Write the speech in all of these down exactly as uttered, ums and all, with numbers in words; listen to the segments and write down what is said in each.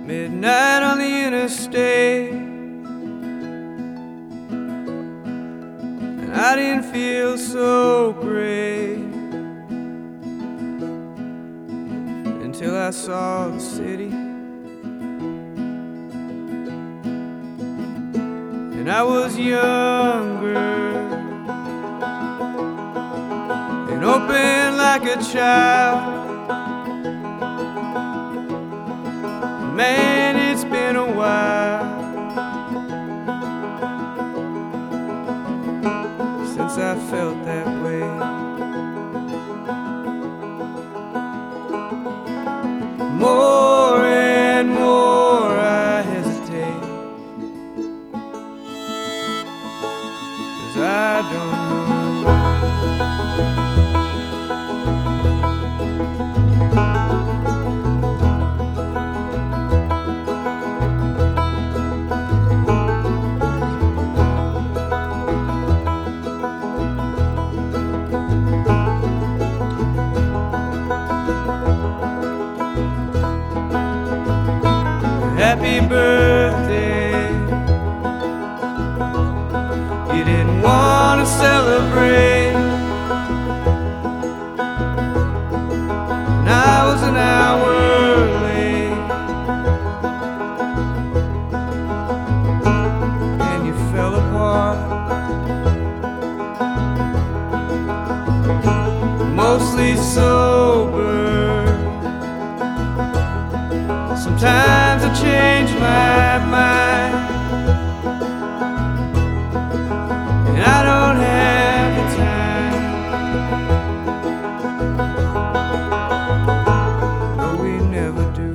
midnight on the interstate, and I didn't feel so great until I saw the city. And I was younger and open like a child. Man, it's been a while since I felt that way. More and more I hesitate, 'cause I don't know. Happy birthday. You didn't want to celebrate, and I was an hour late, and you fell apart. Mostly sober. Sometimes I change my mind, and I don't have the time. No, we never do.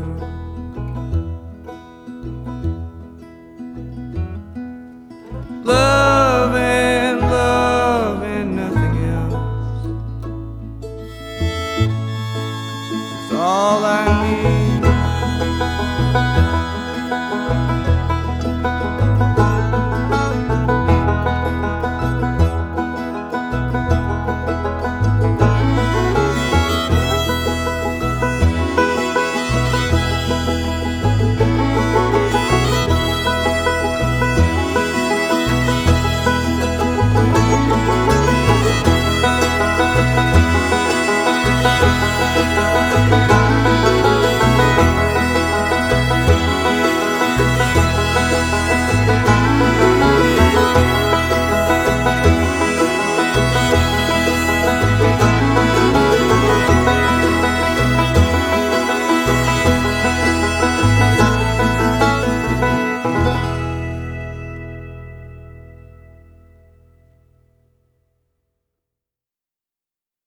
Love and love and nothing else is all I need.